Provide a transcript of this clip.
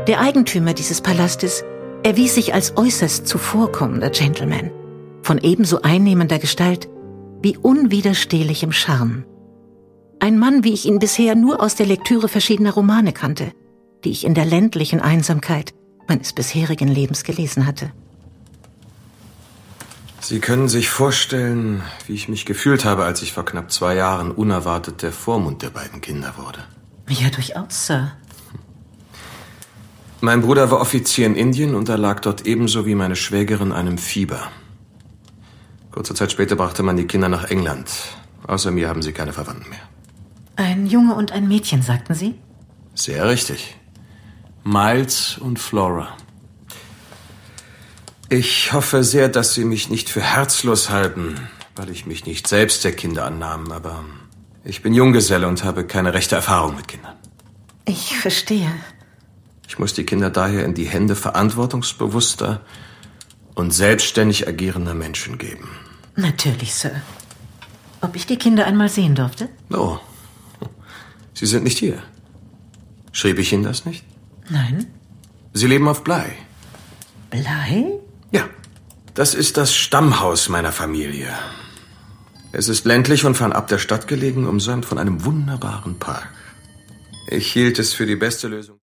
Der Eigentümer dieses Palastes erwies sich als äußerst zuvorkommender Gentleman, von ebenso einnehmender Gestalt wie unwiderstehlichem Charme. Ein Mann, wie ich ihn bisher nur aus der Lektüre verschiedener Romane kannte, die ich in der ländlichen Einsamkeit meines bisherigen Lebens gelesen hatte. Sie können sich vorstellen, wie ich mich gefühlt habe, als ich vor knapp 2 Jahren unerwartet der Vormund der beiden Kinder wurde. Ja, durchaus, Sir. Mein Bruder war Offizier in Indien und erlag dort ebenso wie meine Schwägerin einem Fieber. Kurze Zeit später brachte man die Kinder nach England. Außer mir haben sie keine Verwandten mehr. Ein Junge und ein Mädchen, sagten Sie? Sehr richtig. Miles und Flora. Ich hoffe sehr, dass Sie mich nicht für herzlos halten, weil ich mich nicht selbst der Kinder annahm, aber ich bin Junggeselle und habe keine rechte Erfahrung mit Kindern. Ich verstehe. Ich muss die Kinder daher in die Hände verantwortungsbewusster und selbstständig agierender Menschen geben. Natürlich, Sir. Ob ich die Kinder einmal sehen durfte? Oh, Sie sind nicht hier. Schrieb ich Ihnen das nicht? Nein. Sie leben auf Bly. Bly? Ja, das ist das Stammhaus meiner Familie. Es ist ländlich und fernab der Stadt gelegen, umsäumt von einem wunderbaren Park. Ich hielt es für die beste Lösung.